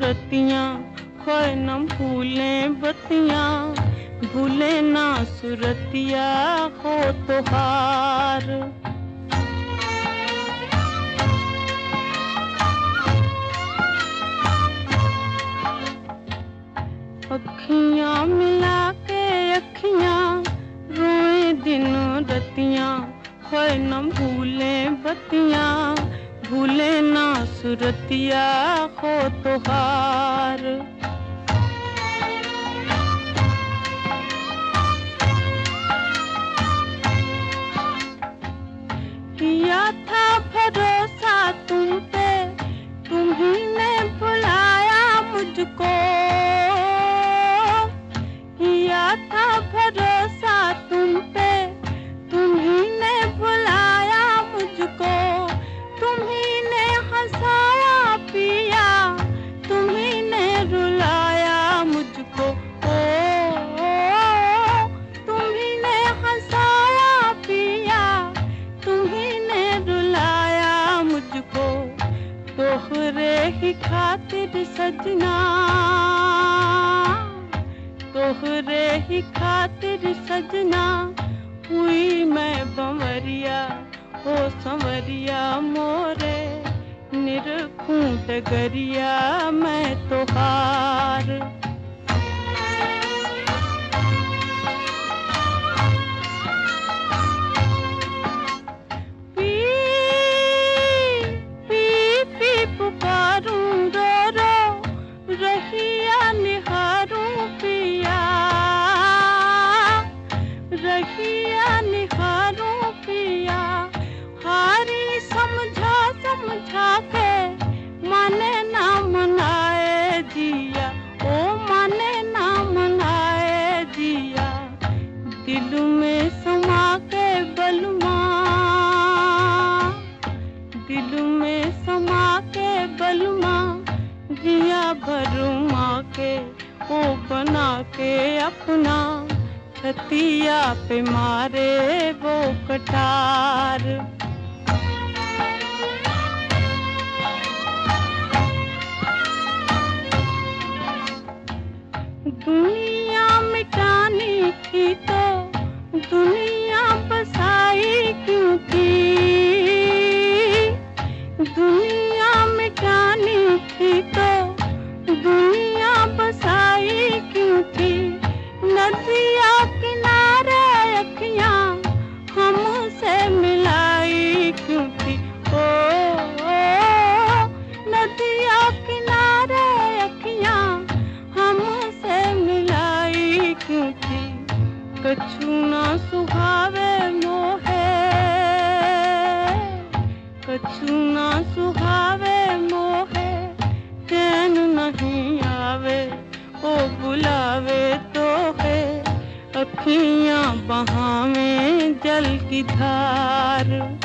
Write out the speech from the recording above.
रतियाँ, खोए न भूलें बतियाँ, भूले ना सुरतिया हो तोहार। अखियाँ मिला के अखियाँ रोए दिनों रतियाँ, खोए न भूलें बतियाँ, भूले ना सुरतिया हो तोहार। किया था भरोसा तुम पे, तुम्ही भुलाया मुझको। किया था भरोसा तुम पे, तुम्ही भुलाया मुझको। तुम्ही ने हंसाया पिया, तुम्ही ने रुलाया मुझको। ओ, तुम्ही ने हंसाया पिया, तुम्ही ने रुलाया मुझको। तोहरे ही खातिर सजना, तोहरे ही खातिर सजना, हुई मैं बंवरिया ओ संवरिया मोरे। निरखूं डगरिया मैं तोहार। रहिया निहारूं पिया, हारी समझा समझा के, माने ना मनाए जिया, ओ माने ना मनाए जिया। दिल में समा के बलमा, दिल में समा के बलमा, जिया भरमा के ओ बना के अपना, छतिया पे मारे वो कटार। दुनिया मिटानी थी तो दुनिया बसाई क्यों थी। दुनिया मिटानी थी तो दुनिया बसाई क्यों थी। नदिया किनारे अखियाँ हमसे मिलाई क्यों थी। ओ, नदिया किनारे अखियाँ हमसे मिलाई क्यों थी। कछु ना सुहावे मोहे, कछु ना सुहावे मोहे, चैन नहीं आवे ओ बुलावे तो है, अखियाँ बहावें जल की धार।